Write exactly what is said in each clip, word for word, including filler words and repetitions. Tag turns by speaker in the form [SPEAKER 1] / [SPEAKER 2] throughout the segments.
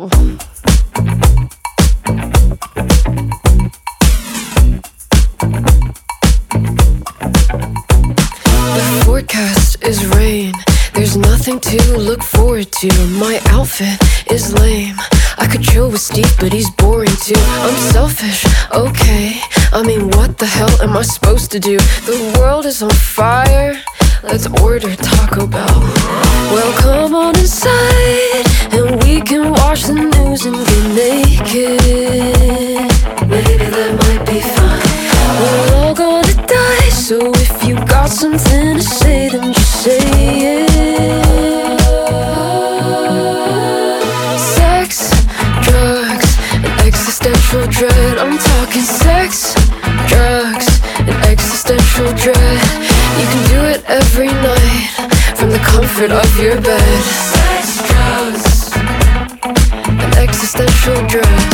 [SPEAKER 1] Oh. The forecast is rain. There's nothing to look forward to. My outfit is lame. I could chill with Steve, but he's boring too. I'm selfish, okay. I mean, what the hell am I supposed to do? The world is on fire. Let's order Taco Bell. Well, come on inside, and we can watch the news and get naked. Maybe that might be fun. We're all gonna die, so if you got something to say, then just say it. Sex, drugs, and existential dread. I'm talking sex, drugs, and existential dread. You can do it every night from the comfort of your bed. Sex, drugs, and existential dread.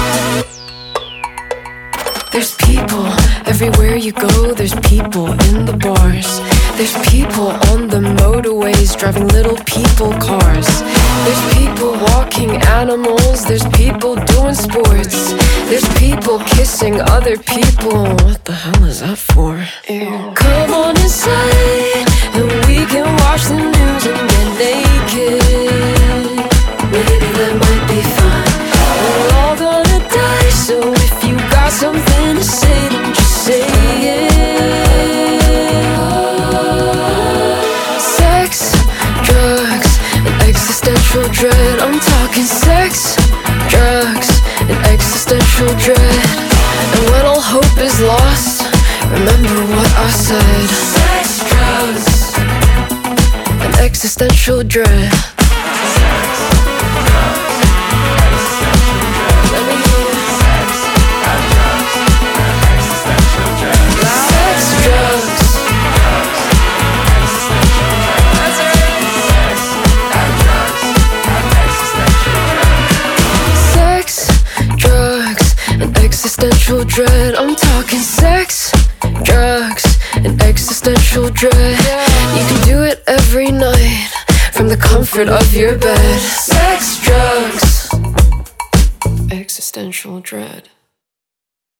[SPEAKER 1] There's people everywhere you go. There's people in the bars. There's people on the motorways driving little people cars. There's people walking animals. There's people doing sports. There's people kissing other people. What the hell is that for? Ew. Come on inside, and we can watch the news and get naked. Maybe that might be fun. We're all gonna die, so if you got something to say, then just say it. Sex, drugs, and existential dread. I'm talking sex, drugs, and existential dread. And when all hope is lost, remember what I said. Sex, drugs, and existential dread. Existential dread. I'm talking sex, drugs, and existential dread. You can do it every night from the comfort of your bed. Sex, drugs, existential dread.